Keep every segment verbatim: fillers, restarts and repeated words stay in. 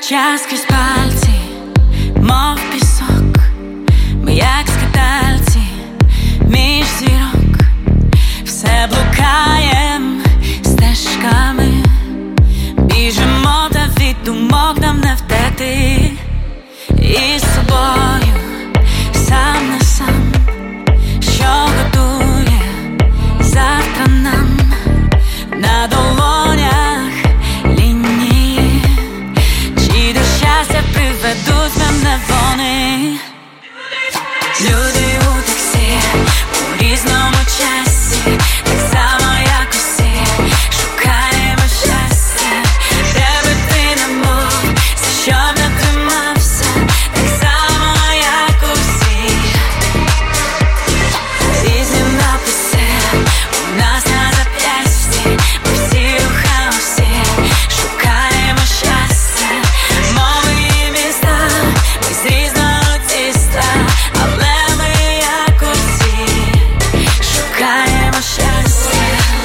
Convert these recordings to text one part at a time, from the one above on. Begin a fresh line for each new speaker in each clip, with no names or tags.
Час крізь пальці, мов пісок, ми як скитальці між зірок, все блукаєм стежками, біжимо, та від думок нам не втекти. І з собою сам на сам, що готує завтра нам на долонях лінії, чи до щастя приведуть мене вони. Люди у таксі, у різному часі, так само як усі, шукаємо щастя, де би ти не був, за що б не тримався, так само як усі. Різні написи у нас на зап'ясті, ми всі у хаосі, шукаємо щастя, мови і міста, ми з різного тіста, але ми як усі, шукаємо щастя.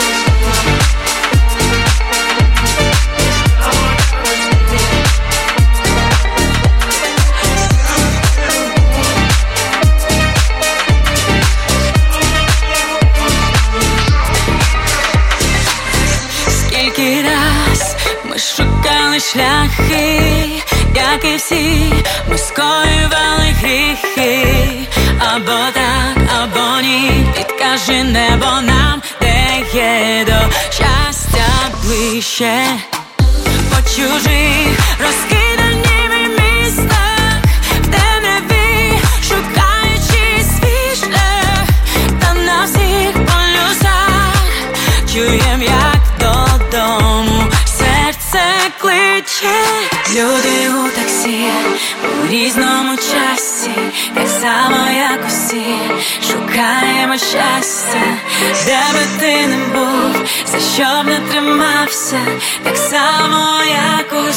Скільки раз ми шукали шляхи, як і всі, ми скоювали гріхи. Або так, або ні, підкаже небо нам, де є до щастя ближче. По чужих розкидані містах, в темряві шукаючи свій шлях, та на всіх полюсах чуєм, як додому серце кличе. Люди у таксі, у різному часі, так само як усі, шукаємо щастя, де би ти не був, за що б не тримався, так само як усі.